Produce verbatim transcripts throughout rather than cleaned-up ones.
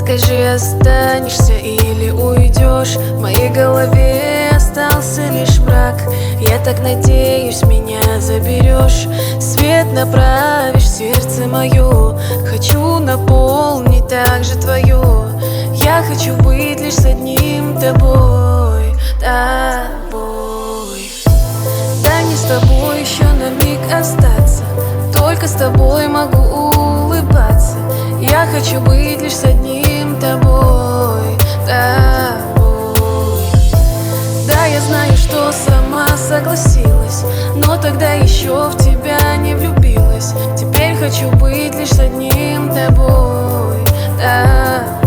Скажи, останешься или уйдешь? В моей голове остался лишь мрак. Я так надеюсь, меня заберешь. Свет направишь в сердце мое. Хочу наполнить также твое. Я хочу быть лишь с одним тобой, тобой. Дай мне с тобой еще на миг остаться. Только с тобой могу улыбаться. Я хочу быть лишь с одним тобой, тобой. Да, я знаю, что сама согласилась, но тогда еще в тебя не влюбилась. Теперь хочу быть лишь с одним тобой, тобой.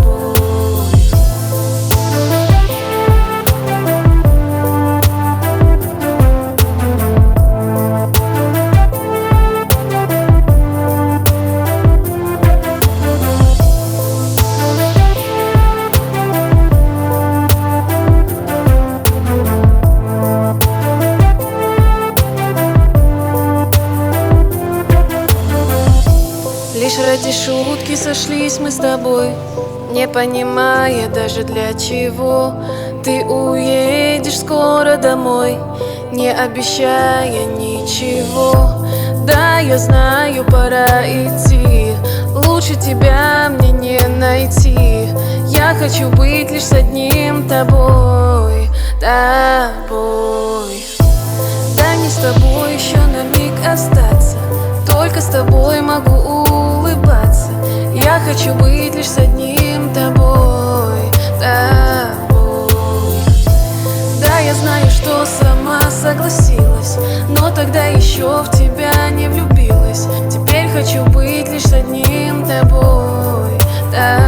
Лишь ради шутки сошлись мы с тобой, не понимая даже для чего. Ты уедешь скоро домой, не обещая ничего. Да, я знаю, пора идти, лучше тебя мне не найти. Я хочу быть лишь с одним тобой, тобой. Дай мне с тобой еще на миг остаться. Только с тобой могу улыбаться. Я хочу быть лишь с одним тобой, тобой. Да, я знаю, что сама согласилась, но тогда еще в тебя не влюбилась. Теперь хочу быть лишь с одним тобой, тобой.